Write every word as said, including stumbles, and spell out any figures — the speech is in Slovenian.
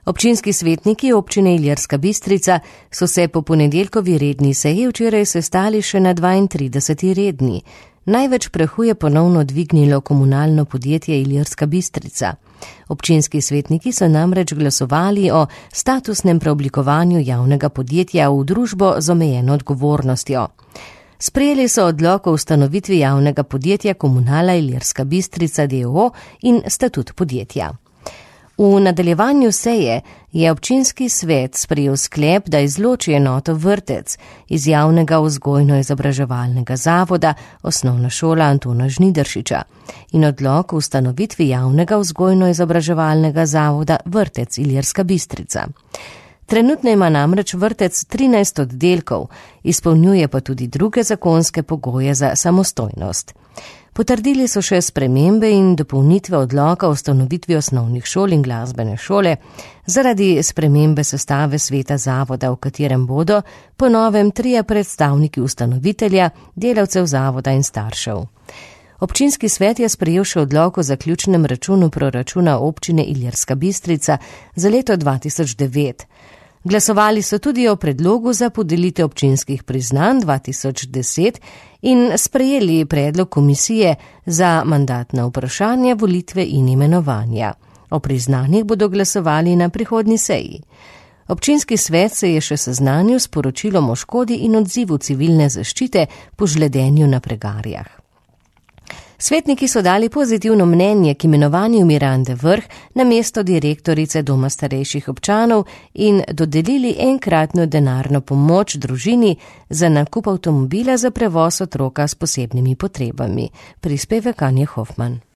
Občinski svetniki občine Ilirska Bistrica so se po ponedeljkovi redni seji včeraj sestali še na dvaintrideseti redni. Največ prahu je ponovno dvignilo komunalno podjetje Ilirska Bistrica. Občinski svetniki so namreč glasovali o statusnem preoblikovanju javnega podjetja v družbo z omejeno odgovornostjo. Sprejeli so odlok o ustanovitvi javnega podjetja Komunala Ilirska Bistrica d. o. o. in statut podjetja. V nadaljevanju seje je občinski svet sprejel sklep, da izloči enoto Vrtec iz javnega vzgojno-izobraževalnega zavoda Osnovna šola Antona Žnidaršiča in odlok o ustanovitvi javnega vzgojno-izobraževalnega zavoda Vrtec Ilirska Bistrica. Trenutno ima namreč vrtec trinajst oddelkov, izpolnjuje pa tudi druge zakonske pogoje za samostojnost. Potrdili so še spremembe in dopolnitve odloka o ustanovitvi osnovnih šol in glasbene šole zaradi spremembe sestave sveta zavoda, v katerem bodo po novem trije predstavniki ustanovitelja, delavcev zavoda in staršev. Občinski svet je sprejel še odlok o zaključnem računu proračuna občine Ilirska Bistrica za leto dva tisoč devet. Glasovali so tudi o predlogu za podelitev občinskih priznanj dva tisoč deset in sprejeli predlog komisije za mandatna vprašanja, volitve in imenovanja. O priznanjih bodo glasovali na prihodnji seji. Občinski svet se je še seznanil s poročilom o škodi in odzivu civilne zaščite po žledenju na Pregarjah. Svetniki so dali pozitivno mnenje k imenovanju Mirande Vrh na mesto direktorice Doma starejših občanov in dodelili enkratno denarno pomoč družini za nakup avtomobila za prevoz otroka s posebnimi potrebami. Prispevek Anje Hofman.